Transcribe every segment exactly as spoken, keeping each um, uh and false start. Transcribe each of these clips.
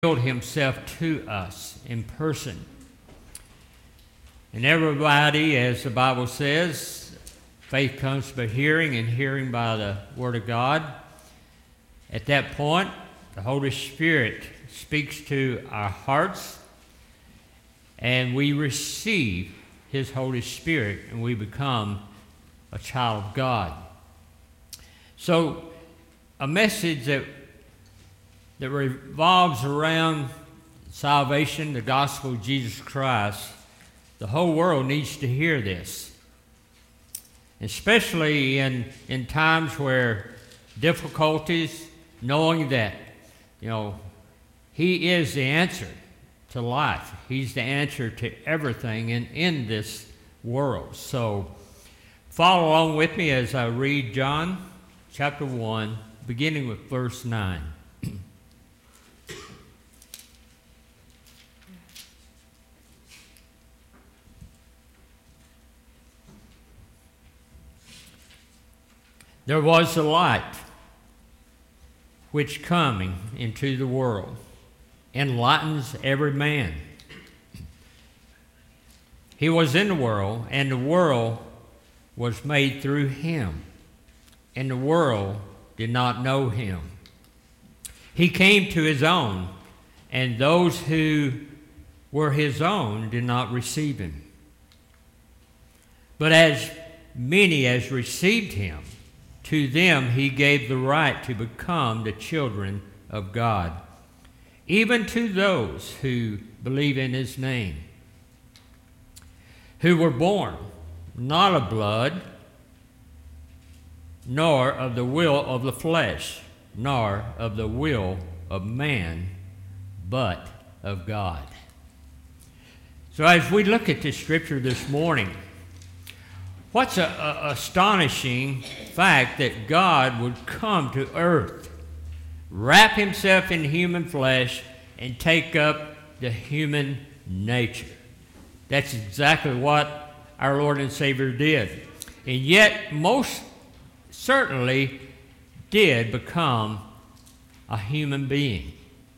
revealed himself to us in person. And everybody, as the Bible says, faith comes by hearing, and hearing by the Word of God. At that point, the Holy Spirit speaks to our hearts, and we receive His Holy Spirit, and we become a child of God. So, a message that that revolves around salvation, the gospel of Jesus Christ, the whole world needs to hear this. Especially in, in times where difficulties, knowing that, you know, He is the answer to life. He's the answer to everything in, in this world. So follow along with me as I read John chapter one, beginning with verse nine. There was a light which coming into the world enlightens every man. He was in the world, and the world was made through him, and the world did not know him. He came to his own, and those who were his own did not receive him. But as many as received him, to them he gave the right to become the children of God, even to those who believe in his name, who were born not of blood, nor of the will of the flesh, nor of the will of man, but of God. So as we look at this scripture this morning, what's a, a astonishing fact that God would come to earth, wrap himself in human flesh, and take up the human nature. That's exactly what our Lord and Savior did. And yet, most certainly did become a human being.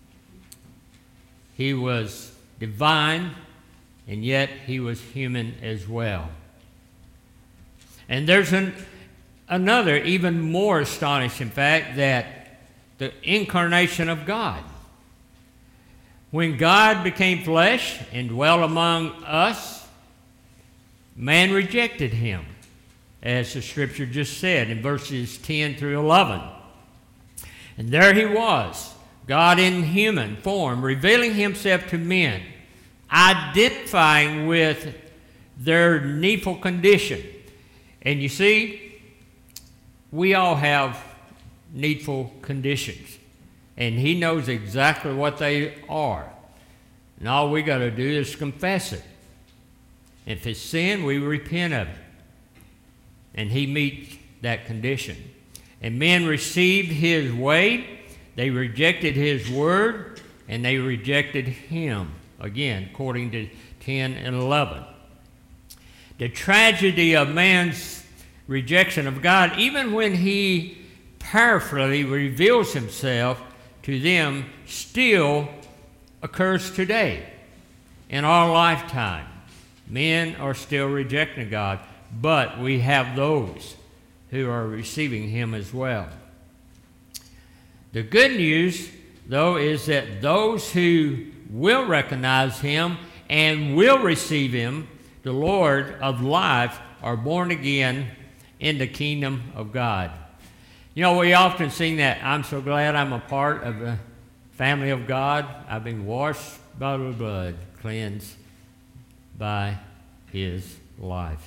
He was divine, and yet he was human as well. And there's an, another even more astonishing fact, that the incarnation of God. When God became flesh and dwelt among us, man rejected him, as the scripture just said in verses ten through eleven. And there he was, God in human form, revealing himself to men, identifying with their needful condition. And you see, we all have needful conditions, and he knows exactly what they are. And all we got to do is confess it. If it's sin, we repent of it, and he meets that condition. And men received his way, they rejected his word, and they rejected him, again, according to ten and eleven. The tragedy of man's rejection of God, even when he powerfully reveals himself to them, still occurs today in our lifetime. Men are still rejecting God, but we have those who are receiving him as well. The good news, though, is that those who will recognize him and will receive him, the Lord of life, are born again in the kingdom of God. You know, we often sing that, I'm so glad I'm a part of the family of God. I've been washed by the blood, cleansed by his life.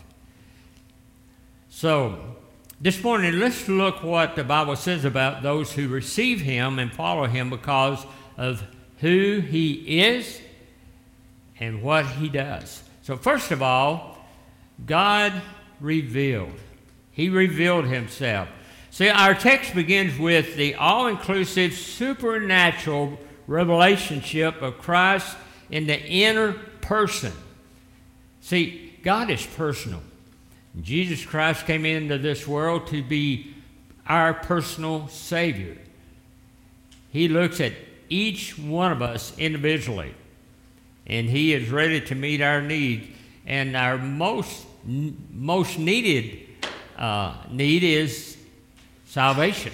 So, this morning, let's look what the Bible says about those who receive him and follow him because of who he is and what he does. So first of all, God revealed. He revealed himself. See, our text begins with the all-inclusive supernatural relationship of Christ in the inner person. See, God is personal. Jesus Christ came into this world to be our personal Savior. He looks at each one of us individually. And he is ready to meet our needs. And our most, most needed uh, need is salvation.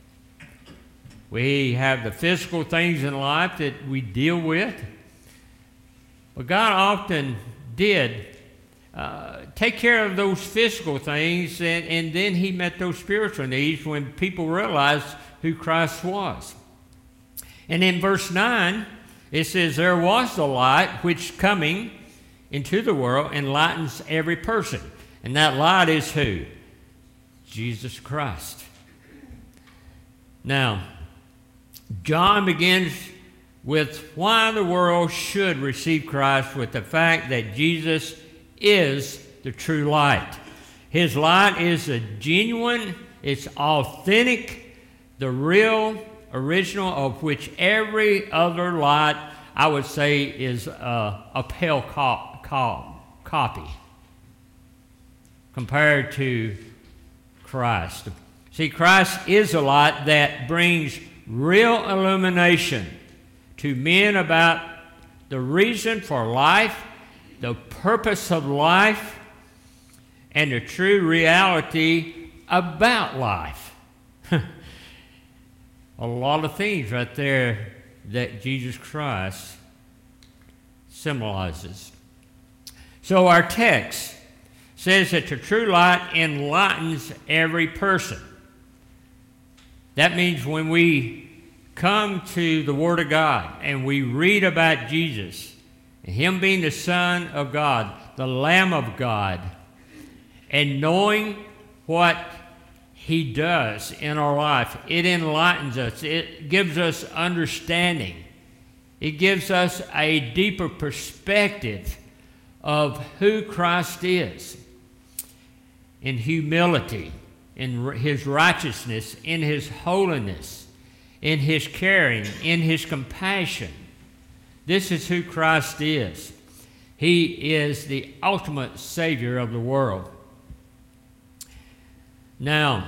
We have the physical things in life that we deal with. But God often did uh, take care of those physical things, and, and then he met those spiritual needs when people realized who Christ was. And in verse nine, it says, there was the light which coming into the world enlightens every person. And that light is who? Jesus Christ. Now, John begins with why the world should receive Christ with the fact that Jesus is the true light. His light is a genuine, it's authentic, the real, original, of which every other light, I would say, is a, a pale co- co- copy compared to Christ. See, Christ is a light that brings real illumination to men about the reason for life, the purpose of life, and the true reality about life. A lot of things right there that Jesus Christ symbolizes. So our text says that the true light enlightens every person. That means when we come to the Word of God and we read about Jesus, Him being the Son of God, the Lamb of God, and knowing what He does in our life, it enlightens us. It gives us understanding. It gives us a deeper perspective of who Christ is in humility, in His righteousness, in His holiness, in His caring, in His compassion. This is who Christ is. He is the ultimate Savior of the world. Now,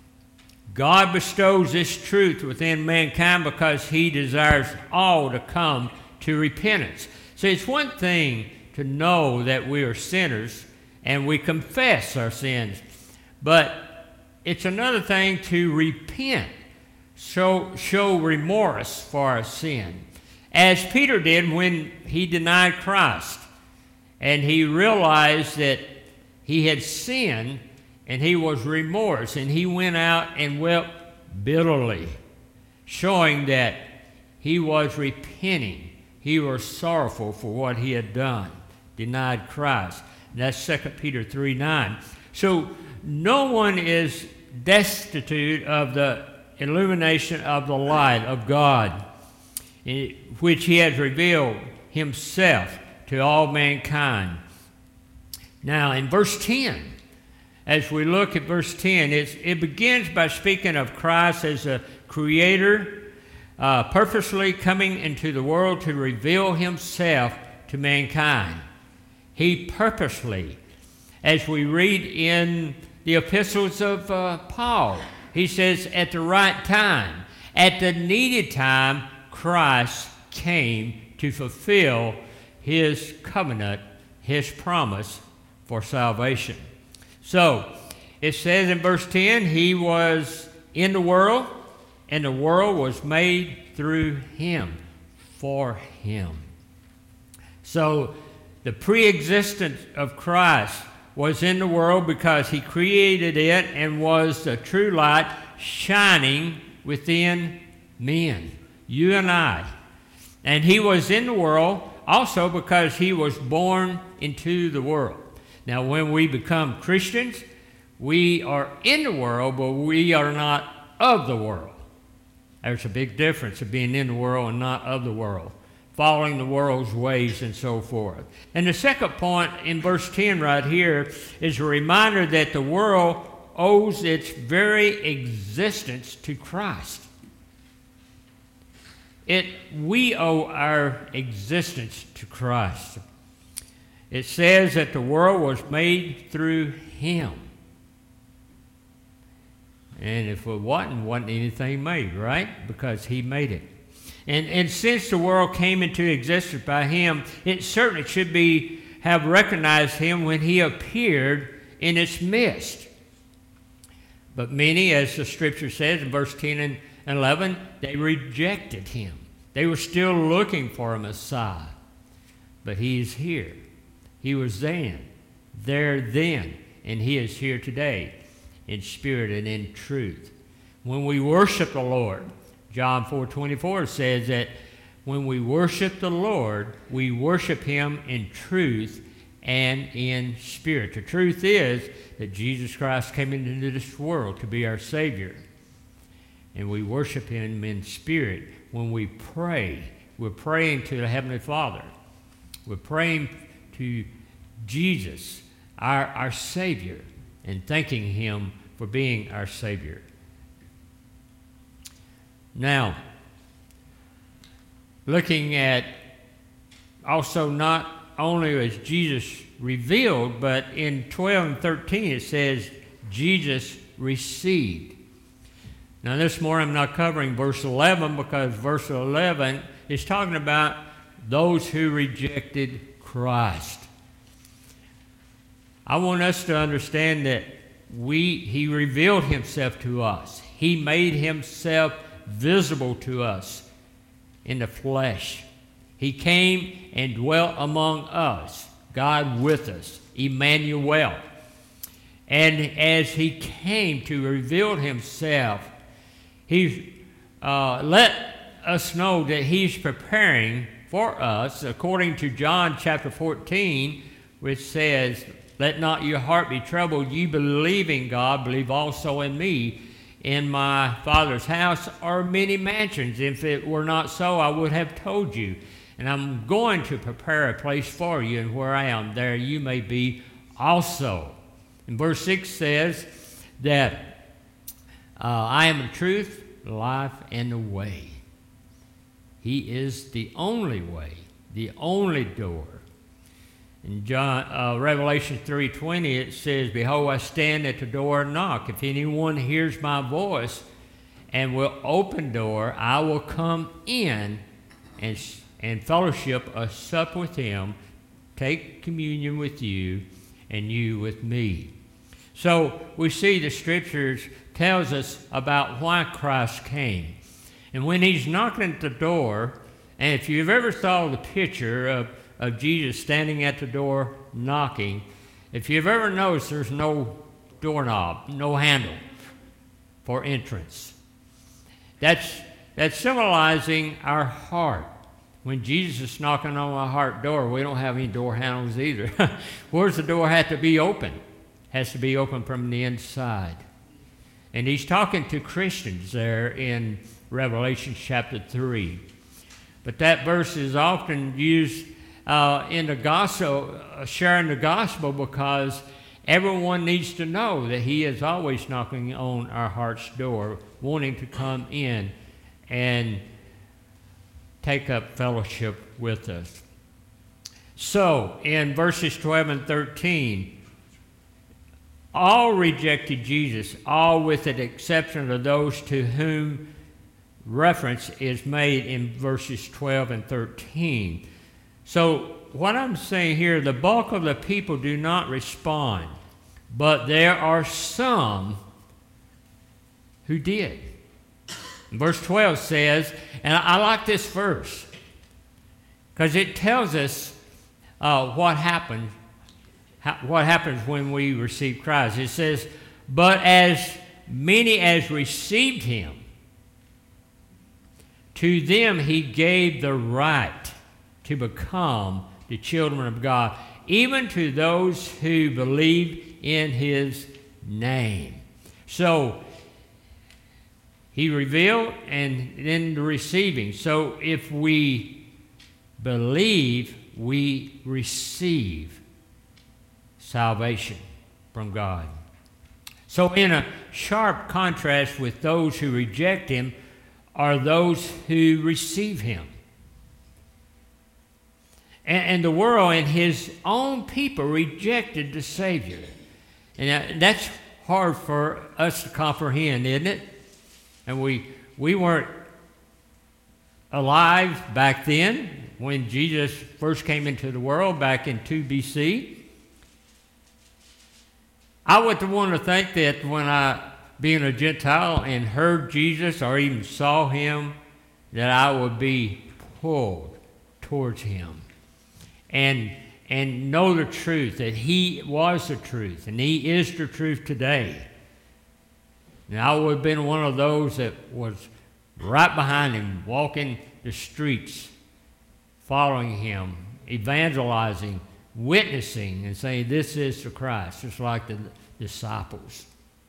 God bestows this truth within mankind because He desires all to come to repentance. So it's one thing to know that we are sinners and we confess our sins, but it's another thing to repent, show, show remorse for our sin, as Peter did when he denied Christ and he realized that he had sinned and he was remorse, and he went out and wept bitterly, showing that he was repenting. He was sorrowful for what he had done, denied Christ. And that's Second Peter three nine. So no one is destitute of the illumination of the light of God, which He has revealed Himself to all mankind. Now, in verse ten, as we look at verse ten, it's, it begins by speaking of Christ as a creator, uh, purposely coming into the world to reveal Himself to mankind. He purposely, as we read in the epistles of uh, Paul, he says, at the right time, at the needed time, Christ came to fulfill His covenant, His promise for salvation. So, it says in verse ten, He was in the world, and the world was made through Him, for Him. So, the pre-existence of Christ was in the world because He created it and was the true light shining within men, you and I. And He was in the world also because He was born into the world. Now, when we become Christians, we are in the world, but we are not of the world. There's a big difference of being in the world and not of the world, following the world's ways and so forth. And the second point in verse ten right here is a reminder that the world owes its very existence to Christ. It, we owe our existence to Christ. It says that the world was made through Him. And if it wasn't, wasn't anything made, right? Because He made it. And, and since the world came into existence by him, it certainly should be have recognized him when he appeared in its midst. But many, as the scripture says in verse ten and eleven, they rejected him. They were still looking for a Messiah. But he is here. He was then, there then, and he is here today in spirit and in truth. When we worship the Lord, John four twenty-four says that when we worship the Lord, we worship him in truth and in spirit. The truth is that Jesus Christ came into this world to be our Savior. And we worship him in spirit. When we pray, we're praying to the Heavenly Father. We're praying to Jesus, our, our Savior, and thanking him for being our Savior. Now, looking at also not only as Jesus revealed, but in twelve and thirteen it says Jesus received. Now this morning I'm not covering verse eleven because verse eleven is talking about those who rejected Christ. I want us to understand that we he revealed himself to us. He made himself visible to us in the flesh. He came and dwelt among us, God with us, Emmanuel. And as he came to reveal himself, he uh, let us know that he's preparing for us, according to John chapter fourteen, which says, "Let not your heart be troubled. You believe in God, believe also in me. In my Father's house are many mansions. If it were not so, I would have told you. And I'm going to prepare a place for you, and where I am, there you may be also." And verse six says that uh, I am the truth, the life, and the way. He is the only way, the only door. In John, uh, Revelation three twenty, it says, "Behold, I stand at the door and knock. If anyone hears my voice and will open the door, I will come in and, and fellowship, a sup with him, take communion with you, and you with me." So we see the scriptures tells us about why Christ came. And when he's knocking at the door, and if you've ever saw the picture of of Jesus standing at the door knocking, if you've ever noticed, there's no doorknob, no handle for entrance. That's, that's symbolizing our heart. When Jesus is knocking on our heart door, we don't have any door handles either. Where's the door have to be open? It has to be open from the inside. And he's talking to Christians there in Revelation chapter three. But that verse is often used Uh, in the gospel, uh, sharing the gospel, because everyone needs to know that he is always knocking on our heart's door, wanting to come in and take up fellowship with us. So, in verses twelve and thirteen, all rejected Jesus, all with the exception of those to whom reference is made in verses twelve and thirteen. So what I'm saying here, the bulk of the people do not respond, but there are some who did. Verse twelve says, and I like this verse, because it tells us uh, what happened, ha- what happens when we receive Christ. It says, "But as many as received him, to them he gave the right to become the children of God, even to those who believe in his name." So he revealed and then the receiving. So if we believe, we receive salvation from God. So in a sharp contrast with those who reject him are those who receive him. And the world and his own people rejected the Savior. And that's hard for us to comprehend, isn't it? And we we weren't alive back then when Jesus first came into the world back in two B C. I would want to think that when I, being a Gentile, and heard Jesus or even saw him, that I would be pulled towards him and and know the truth, that he was the truth and he is the truth today. And I would have been one of those that was right behind him, walking the streets, following him, evangelizing, witnessing, and saying, this is the Christ, just like the disciples.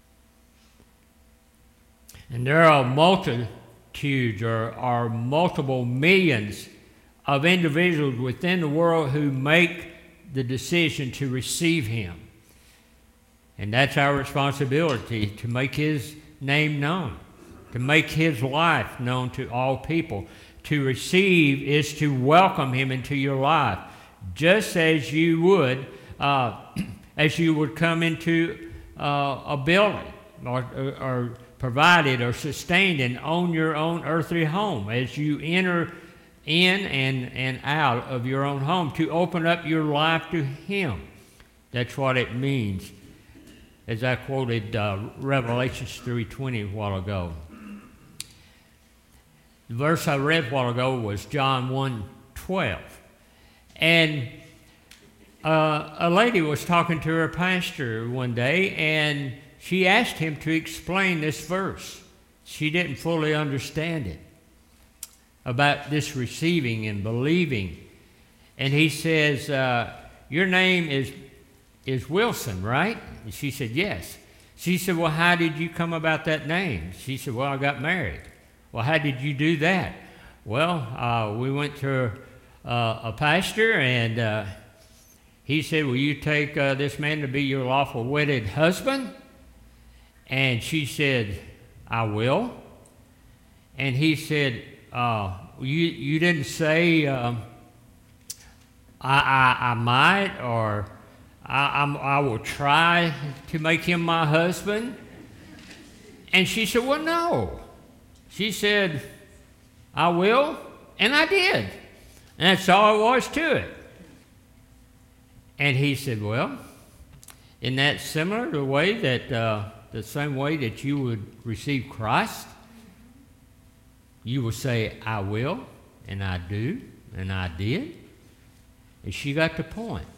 And there are multitudes or, or multiple millions of individuals within the world who make the decision to receive him. And that's our responsibility, to make his name known, to make his life known to all people. To receive is to welcome him into your life, just as you would, uh, as you would come into uh, a building or, or, or provided or sustained and own your own earthly home, as you enter in and, and out of your own home, to open up your life to him. That's what it means, as I quoted uh, Revelation three twenty a while ago. The verse I read a while ago was John one twelve. And uh, a lady was talking to her pastor one day, and she asked him to explain this verse. She didn't fully understand it, about this receiving and believing. And he says, uh, your name is is Wilson, right? And she said, yes. She said, well, how did you come about that name? She said, well, I got married. Well, how did you do that? Well, uh, we went to uh, a pastor, and uh, he said, will you take uh, this man to be your lawful wedded husband? And she said, I will. And he said, Uh, you you didn't say um, I, I I might, or I I'm, I will try to make him my husband. And she said, well, no. She said, I will, and I did. And that's all there was to it. And he said, well, isn't that similar to the way that uh, the same way that you would receive Christ? You will say, I will, and I do, and I did. And she got the point.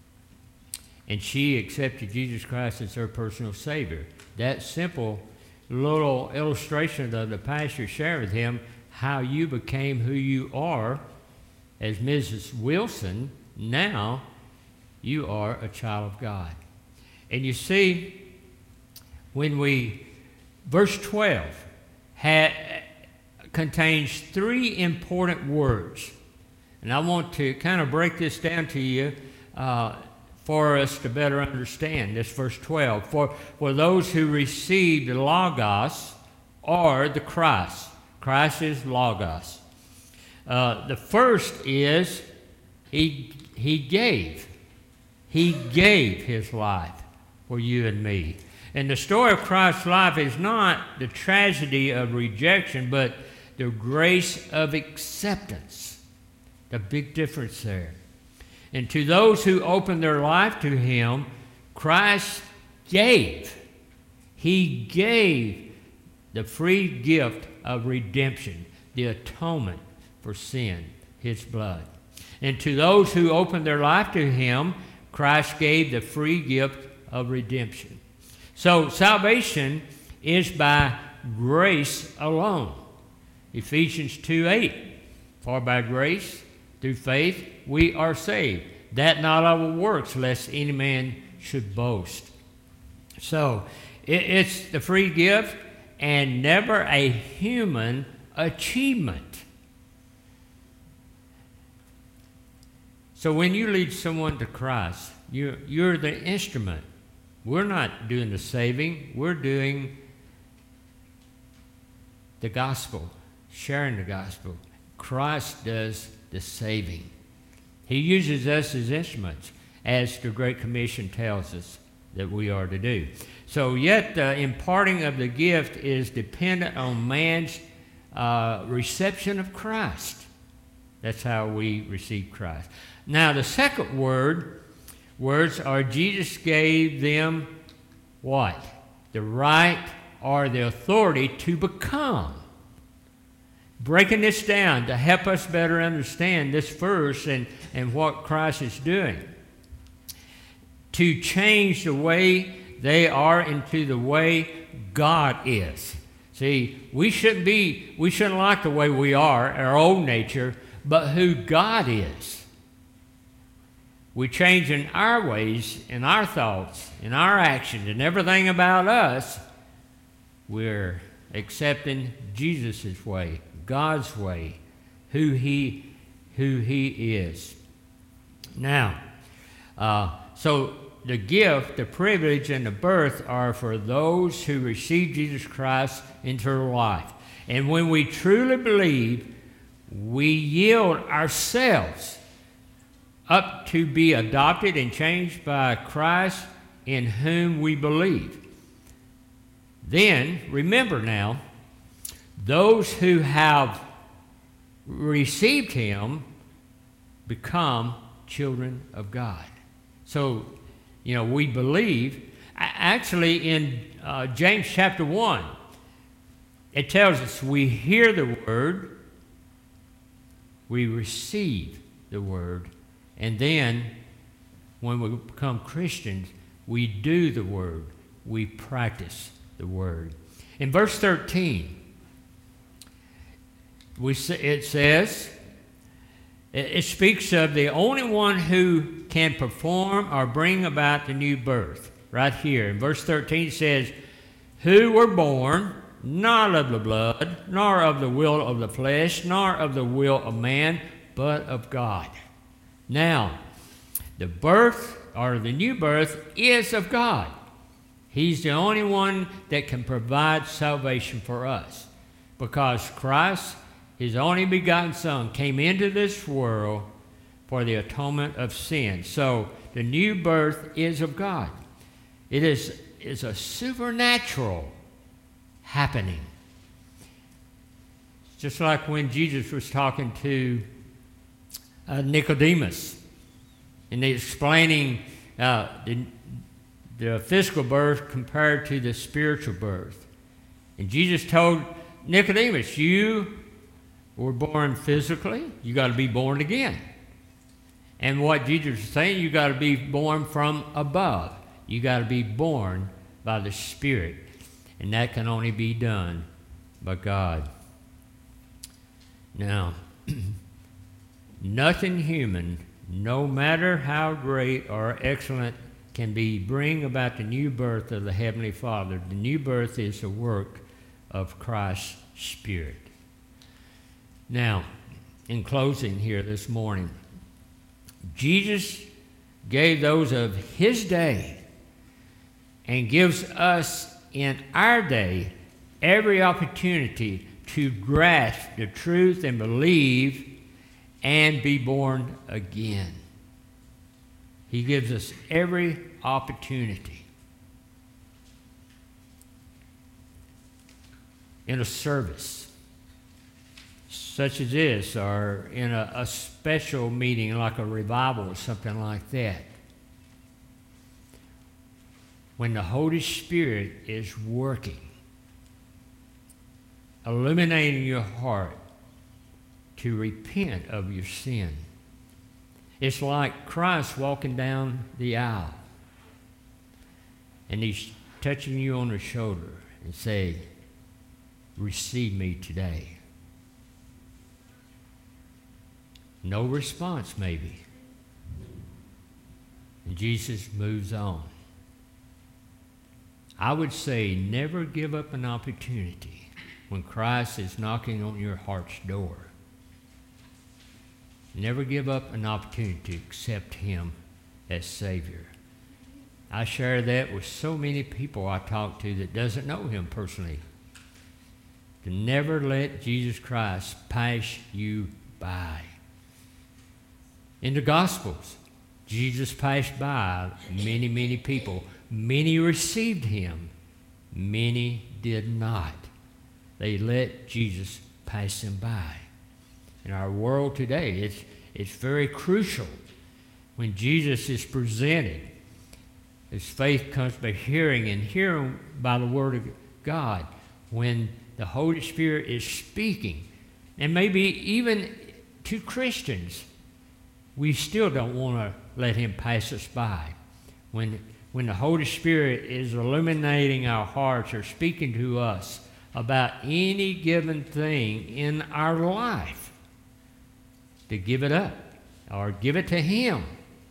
And she accepted Jesus Christ as her personal Savior. That simple little illustration that the pastor shared with him, how you became who you are as Missus Wilson, now you are a child of God. And you see, when we, verse twelve, had... contains three important words. And I want to kind of break this down to you uh, for us to better understand this verse twelve. For, for those who received the Logos, or the Christ. Christ is Logos. Uh, the first is he, he gave. He gave his life for you and me. And the story of Christ's life is not the tragedy of rejection, but the grace of acceptance. The big difference there. And to those who open their life to him, Christ gave. He gave the free gift of redemption, the atonement for sin, his blood. And to those who open their life to him, Christ gave the free gift of redemption. So salvation is by grace alone. Ephesians two eight, for by grace, through faith, we are saved. That not of our works, lest any man should boast. So, it, it's the free gift and never a human achievement. So when you lead someone to Christ, you're, you're the instrument. We're not doing the saving. We're doing the gospel. Sharing the gospel. Christ does the saving. He uses us as instruments, as the Great Commission tells us that we are to do. So yet the imparting of the gift is dependent on man's uh, reception of Christ. That's how we receive Christ. Now, the second word, words are Jesus gave them what? The right or the authority to become. Breaking this down to help us better understand this verse and, and what Christ is doing. To change the way they are into the way God is. See, we shouldn't be, we shouldn't like the way we are, our old nature, but who God is. We change in our ways, in our thoughts, in our actions, and everything about us. We're accepting Jesus' way, God's way, who He, who He is. Now, uh, so the gift, the privilege, and the birth are for those who receive Jesus Christ into their life. And when we truly believe, we yield ourselves up to be adopted and changed by Christ in whom we believe. Then, remember now, those who have received Him become children of God. So, you know, we believe. Actually, in uh, James chapter one, it tells us we hear the word, we receive the word, and then when we become Christians, we do the word, we practice the word. In verse thirteen, we it says, it speaks of the only one who can perform or bring about the new birth. Right here in verse thirteen it says, who were born not of the blood, nor of the will of the flesh, nor of the will of man, but of God. Now, the birth or the new birth is of God. He's the only one that can provide salvation for us, because Christ, His only begotten Son, came into this world for the atonement of sin. So the new birth is of God. It is, is a supernatural happening. Just like when Jesus was talking to uh, Nicodemus and explaining uh, the, the physical birth compared to the spiritual birth. And Jesus told Nicodemus, you were born physically, you got to be born again. And what Jesus is saying, you got to be born from above. You got to be born by the Spirit. And that can only be done by God. Now, nothing human, no matter how great or excellent, can be bring about the new birth of the Heavenly Father. The new birth is the work of Christ's Spirit. Now, in closing here this morning, Jesus gave those of His day and gives us in our day every opportunity to grasp the truth and believe and be born again. He gives us every opportunity. In a service such as this, or in a, a special meeting like a revival or something like that, when the Holy Spirit is working, illuminating your heart to repent of your sin. It's like Christ walking down the aisle, and He's touching you on the shoulder and saying, receive me today. No response, maybe. And Jesus moves on. I would say never give up an opportunity when Christ is knocking on your heart's door. Never give up an opportunity to accept Him as Savior. I share that with so many people I talk to that doesn't know Him personally. To never let Jesus Christ pass you by. In the Gospels, Jesus passed by many, many people. Many received Him. Many did not. They let Jesus pass them by. In our world today, it's, it's very crucial when Jesus is presented. His faith comes by hearing, and hearing by the Word of God. When the Holy Spirit is speaking, and maybe even to Christians, we still don't want to let Him pass us by. When, when the Holy Spirit is illuminating our hearts or speaking to us about any given thing in our life, to give it up or give it to Him,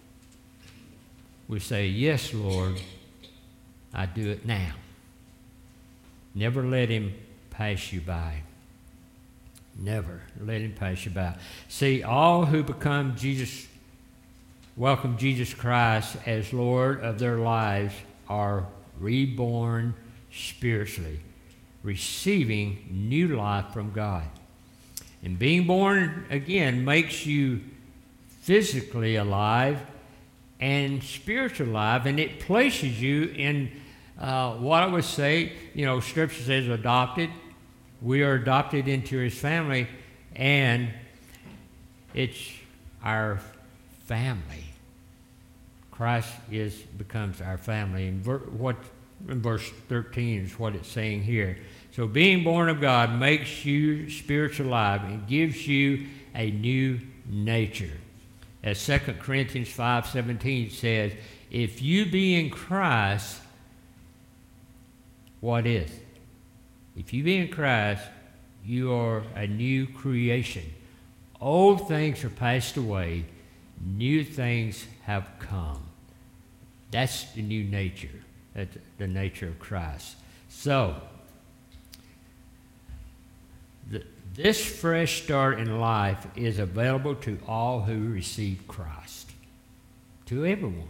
we say, yes, Lord, I do it now. Never let Him pass you by. Never let Him pass you by. See, all who become Jesus, welcome Jesus Christ as Lord of their lives are reborn spiritually, receiving new life from God. And being born again makes you physically alive and spiritually alive, and it places you in uh, what I would say, you know, Scripture says adopted. We are adopted into His family, and it's our family. Christ is becomes our family. And ver- what in verse thirteen is what it's saying here. So being born of God makes you spiritually alive and gives you a new nature. As Second Corinthians five seventeen says, if you be in Christ, what is? If you be in Christ, you are a new creation. Old things are passed away, new things have come. That's the new nature. That's the nature of Christ. So, the, this fresh start in life is available to all who receive Christ, to everyone.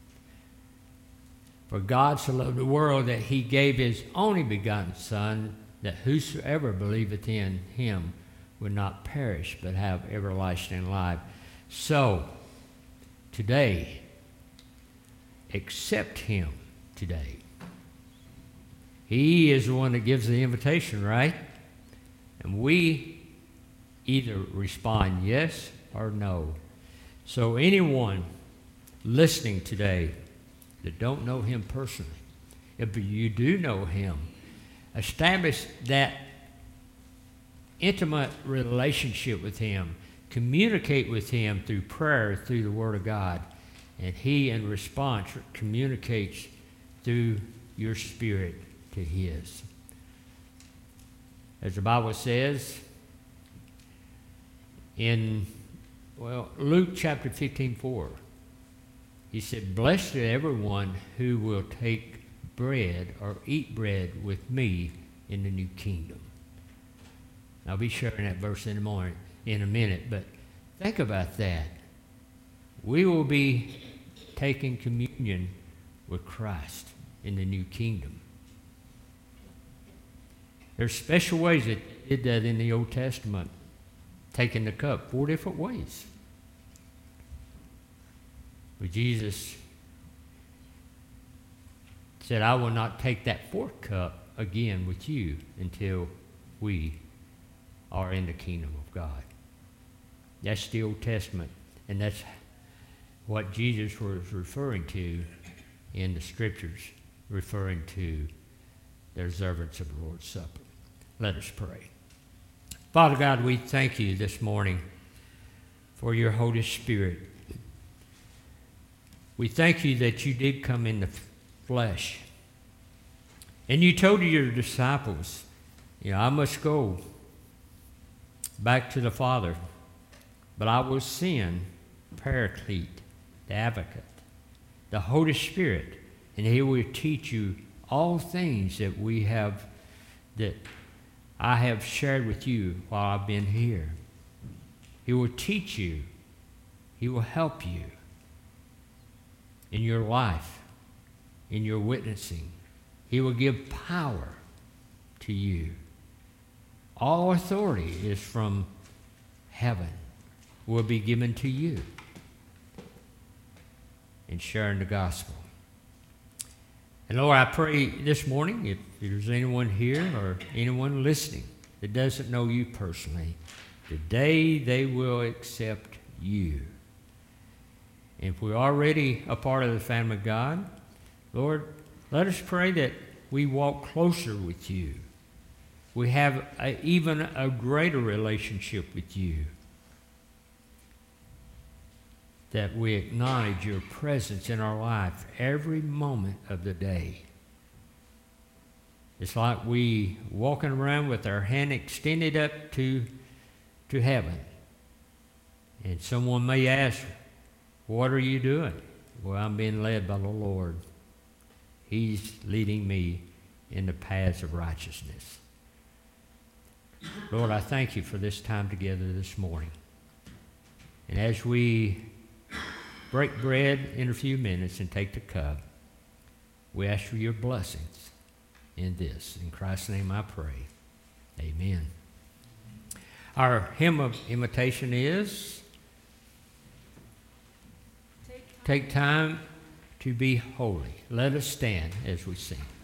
For God so loved the world that He gave His only begotten Son, that whosoever believeth in Him would not perish, but have everlasting life. So, today, accept Him today. He is the one that gives the invitation, right? And we either respond yes or no. So anyone listening today that don't know Him personally, if you do know Him, establish that intimate relationship with Him. Communicate with Him through prayer, through the Word of God. And He, in response, communicates through your spirit to His. As the Bible says in, well, Luke chapter fifteen four, He said, blessed is everyone who will take bread or eat bread with me in the new kingdom. I'll be sharing that verse in the morning, in a minute, but think about that. We will be taking communion with Christ in the new kingdom. There's special ways that they did that in the Old Testament, taking the cup, four different ways. But Jesus said, I will not take that fourth cup again with you until we are in the kingdom of God. That's the Old Testament, and that's what Jesus was referring to in the Scriptures, referring to the observance of the Lord's Supper. Let us pray. Father God, we thank you this morning for your Holy Spirit. We thank you that you did come in the flesh. And you told your disciples, you know, I must go back to the Father, but I will send Paraclete, the Advocate, the Holy Spirit, and He will teach you all things that we have, that I have shared with you while I've been here. He will teach you. He will help you in your life, in your witnessing. He will give power to you. All authority is from heaven, will be given to you in sharing the gospel. And Lord, I pray this morning, if there's anyone here or anyone listening that doesn't know you personally, today they will accept you. And if we're already a part of the family of God, Lord, let us pray that we walk closer with you. We have a, even a greater relationship with you. That we acknowledge your presence in our life every moment of the day. It's like we walking around with our hand extended up to, to heaven. And someone may ask, what are you doing? Well, I'm being led by the Lord. He's leading me in the paths of righteousness. Lord, I thank you for this time together this morning. And as we break bread in a few minutes and take the cup, we ask for your blessings in this. In Christ's name I pray. Amen. Our hymn of invitation is, Take time to be holy. Let us stand as we sing.